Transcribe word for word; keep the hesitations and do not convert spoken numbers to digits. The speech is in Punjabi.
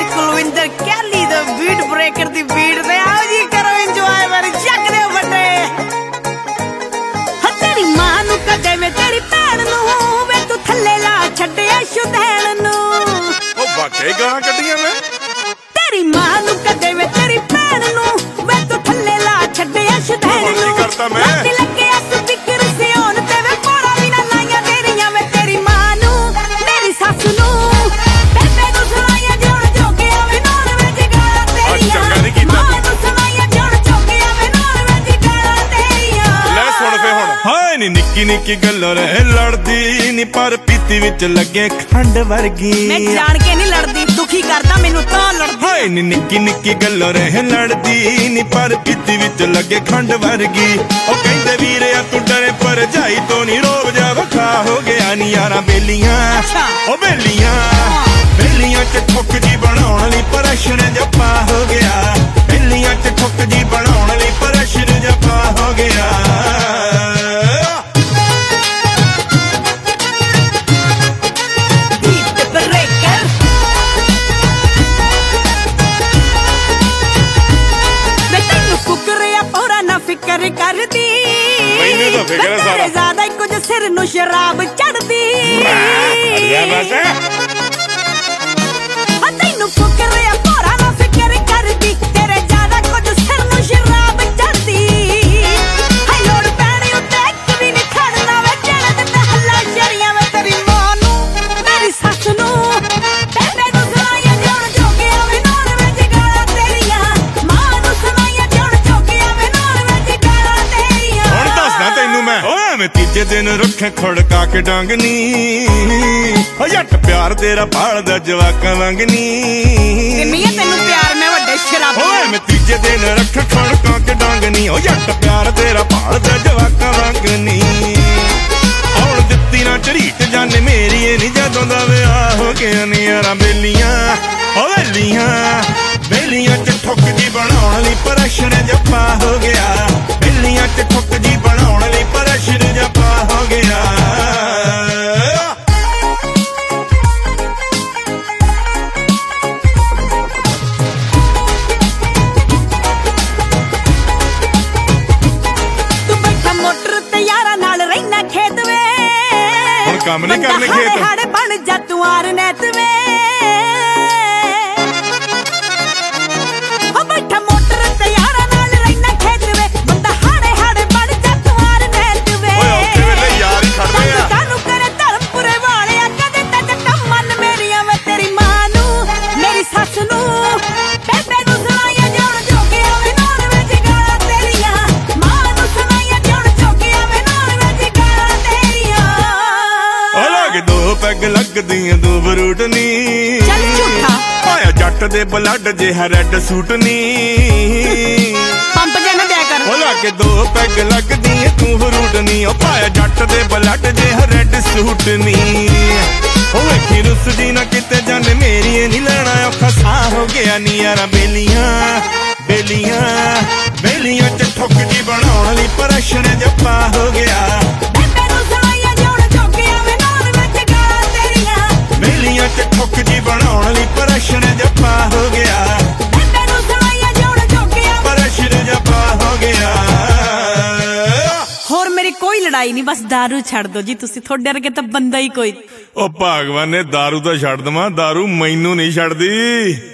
ਯਾਰ ਕੁਲਵਿੰਦਰ ਕੈਲੀ ਦਾ ਬੀਟ ਬ੍ਰੇਕਰ ਦੀ ਬੀਟ ਤੇ ਆਓ ਜੀ ਕਰੋ ਇੰਜੋਏ ਮੇਰੀ ਚੱਕ ਦਿਓ ਵੱਡੇ ਤੇਰੀ ਮਾਂ ਨੂੰ ਕਦੇ ਵੇ ਤੇਰੀ ਭੈਣ ਨੂੰ ਵੇ ਤੂੰ ਥੱਲੇ ਲਾ ਛੱਡਿਆ ਸ਼ੁਦੈਣ ਨੂੰ ਉਹ ਵਾਕਈ ਗਾਲਾਂ ਕੱਢੀਆਂ ਮੈਂ ਤੇਰੀ ਮਾਂ ਨੂੰ ਕਦੇ ਵੇ ਤੇਰੀ ਭੈਣ ਨੂੰ ਵੇ ਤੂੰ ਥੱਲੇ ਲਾ ਛੱਡਿਆ ਸ਼ੁਦੈਣ ਨੂੰ ਕਰਤਾ ਮੈਂ ਲੱਗਿਆ ਸਪੀਕਰ ਸਿਓਨ ਤੇ ਵੇ ਪੋੜਾ ਵੀ ਨਾ ਲਾਈਆਂ ਤੇਰੀਆਂ ਵੇ ਤੇਰੀ ਮਾਂ ਨੂੰ ਮੇਰੀ ਸੱਸ ਨੂੰ ਬੇਬੇ ਨੂੰ ਸੁਣਾਈਆਂ ਜੋੜ ਜੋਗਿਆ ਵੇ ਨੌਨ ਵਿੱਚ ਗਾਲਾਂ ਤੇਰੀਆਂ ਮਾਂ ਨੂੰ ਸੁਣਾਈਆਂ ਜੋੜ ਜੋਗਿਆ ਵੇ ਨੌਨ ਵਿੱਚ ਗਾਲਾਂ ਤੇਰੀਆਂ ਲੈ ਸੁਣ ਫੇ ਹੁਣ ਹਾਏ ਨੀ ਨਿੱਕੀ ਨਿੱਕੀ ਗੱਲੋਂ ਰਹਿ ਲੜਦੀ ਨੀ ਪਰ ਪੀਤੀ ਵਿੱਚ ਲੱਗੇ ਖੰਡ ਵਰਗੀ ਮੈਂ ਜਾਣ ਕੇ ਨਹੀਂ ਲੜਦੀ ਦੁਖੀ ਕਰਦਾ ਮੈਨੂੰ ਤਾਂ ਲੜਦੀ ਹਾਏ ਨੀ ਨਿੱਕੀ ਨਿੱਕੀ ਗੱਲੋਂ ਰਹਿ ਲੜਦੀ ਨੀ ਪਰ ਪੀਤੀ ਵਿੱਚ ਲੱਗੇ ਖੰਡ ਵਰਗੀ ਉਹ ਕਹਿੰਦੇ ਵੀਰੇ ਆ ਤੂੰ ਡਰੇ ਪਰ ਜਾਈ ਤੋਂ ਨੀ ਰੋਬ ਜਾ ਵਖਾ ਹੋ ਗਿਆ ਨੀ ਯਾਰਾਂ ਬੇਲੀਆਂ ਉਹ ਬੇਲੀਆਂ ਬੇਲੀਆਂ ਚ ਠੁੱਕ ਜੀ ਬਣਾਉਣ ਲਈ ਪ੍ਰੈਸ਼ਰ ਜੱਪਾ ਹੋ ਗਿਆ ਬੇਲੀਆਂ ਚ ਠੁੱਕ ਜੀ ਬਣਾਉਣ ਲਈ ਪ੍ਰੈਸ਼ਰ ਜੱਪਾ ਹੋ ਗਿਆ ਫਿਕਰ ਕਰਦੀ ਮੈਨੂੰ ਤਾਂ ਫਿਕਰ ਹੈ ਸਾਰਾ ਜ਼ਿਆਦਾ ਕੁਝ ਸਿਰ ਨੂੰ ਸ਼ਰਾਬ ਚੜਦੀ ਅੜਿਆ ਬਸ ਤੈਨੂੰ ਫਿਕਰ ਆ ਭੋਰਾ ਨਾ ਫਿਕਰ ਕਰਦੀ ਤੇਰੇ ਜ਼ਿਆਦਾ ਕੁਝ ਸਿਰ ਨੂੰ ਸ਼ਰਾਬ ਚੜਦੀ ਹਾਏ ਲੋੜ ਪੈਣੀ ਉੱਤੇ ਇੱਕ ਵੀ ਨਹੀਂ ਖੜਨਾ ਵੇ ਚੜ੍ਹ ਤੇ ਹੱਲਾ ਸ਼ਰੀਆਂ ਵੇ ਤੇਰੀ ਮਾਂ ਨੂੰ ਮੇਰੀ ਸੱਸ ਨੂੰ ਬੇਬੇ ਨੂੰ ਸੁਣਾਈਆਂ ਜੋੜ ਜੋਗਿਆ ਵੇ ਨੌਨ ਵਿੱਚ ਗਾਲਾਂ ਤੇਰੀਆਂ ਮਾਂ ਨੂੰ ਸੁਣਾਈਆਂ ਜੋੜ ਜੋਗਿਆ ਵੇ ਹੁਣ ਦੱਸਦਾ ਤੈਨੂੰ ਮੈਂ ਓਏ ਮੈਂ ਤੀਜੇ ਦਿਨ ਰੁੱਖੇ ਖੜਕਾ ਕੇ ਡੰਗਨੀ ਓ ਜੱਟ ਪਿਆਰ ਤੇਰਾ ਭਾਲਦਾ ਜਵਾਕਾਂ ਵਾਂਗਨੀ ਕਿੰਨੀਆਂ ਤੈਨੂੰ ਪਿਆਰ ਮੈਂ ਵੱਡੇ ਸ਼ਰਾਬੀ ਓਏ ਮੈਂ ਤੀਜੇ ਦਿਨ ਰੱਖ ਖੜਕਾ ਕੇ ਡੰਗਨੀ ਓ ਜੱਟ ਪਿਆਰ ਤੇਰਾ ਭਾਲਦਾ ਜਵਾਕਾਂ ਵਾਂਗਨੀ ਆਉਣ ਦਿੱਤੀ ਨਾ ਝਰੀਟ ਜਾਨੇ ਮੇਰੀ ਏ ਨੀ ਜਦੋਂ ਦਾ ਵਿਆਹ ਹੋ ਗਿਆ ਨੀ ਯਾਰਾਂ ਬੇਲੀਆਂ ਓ ਬੇਲੀਆਂ ਬੇਲੀਆਂ ਚ ਠੁੱਕ ਜੀ ਬਣਾਉਣ ਲਈ ਪ੍ਰੈਸ਼ਰ ਜੱਪਾ ਹੋ ਗਿਆ ਬੇਲੀਆਂ ਚ ਠੁੱਕ ਜੀ ਬਣਾਉਣ ਲਈ ਪ੍ਰੈਸ਼ਰ ਜੱਪਾ ਹੋ ਗਿਆ ਤੂੰ ਬੈਠਾ ਮੋਟਰ ਤੇ ਯਾਰਾਂ ਨਾਲ ਰਹਿਣਾ ਖੇਤ ਵੇ ਹੁਣ ਕੰਮ ਨਹੀਂ ਕਰਨੇ ਖੇਤ ਹਾੜੇ ਬਣ ਜਾ ਤੂੰ ਆਰ ਨੈਤ ਵੇ ਪੈਗ ਲੱਗਦੀਆਂ ਦੋ ਬਰੂਟ ਨੀ ਚੱਲ ਝੂਠਾ ਪਾਇਆ ਜੱਟ ਦੇ ਬਲੱਡ ਜਿਹਾ ਰੈੱਡ ਸੂਟ ਨੀ ਪੰਪ ਜੇ ਨਾ ਦਿਆ ਕਰ ਉਹ ਲਾ ਕੇ ਦੋ ਪੈਗ ਲੱਗਦੀਆਂ ਤੂੰ ਬਰੂਟ ਨੀ ਉਹ ਪਾਇਆ ਜੱਟ ਦੇ ਬਲੱਡ ਜਿਹਾ ਰੈੱਡ ਸੂਟ ਨੀ ਉਹ ਵੇਖੀ ਰੁੱਸ ਜੀ ਨਾ ਕਿਤੇ ਜਾਣੇ ਮੇਰੀ ਏ ਨੀ ਲੈਣਾ ਔਖਾ ਸਾਹ ਹੋ ਗਿਆ ਨੀ ਯਾਰਾਂ ਬੇਲੀਆਂ ਬੇਲੀਆਂ ਬੇਲੀਆਂ ਚ ਠੁੱਕ ਜੀ ਬਣਾਉਣ ਲਈ ਪ੍ਰੈਸ਼ਰ ਜੱਪਾ ਹੋ ਗਿਆ ਬੇਲੀਆਂ ਚ ਠੁੱਕ ਜੀ ਬਣਾਉਣ ਲਈ ਪ੍ਰੈਸ਼ਰ ਜੱਪਾ ਹੋ ਗਿਆ ਪ੍ਰੈਸ਼ਰ ਜੱਪਾ ਹੋ ਗਿਆ ਹੋਰ ਮੇਰੀ ਕੋਈ ਲੜਾਈ ਨਹੀਂ ਬਸ ਦਾਰੂ ਛੱਡ ਦੋ ਜੀ ਤੁਸੀਂ ਤੁਹਾਡੇ ਵਰਗੇ ਤਾਂ ਬੰਦਾ ਹੀ ਕੋਈ ਉਹ ਭਗਵਾਨ ਨੇ ਦਾਰੂ ਤਾਂ ਛੱਡ ਦਵਾਂ ਦਾਰੂ ਮੈਨੂੰ ਨਹੀਂ ਛੱਡਦੀ।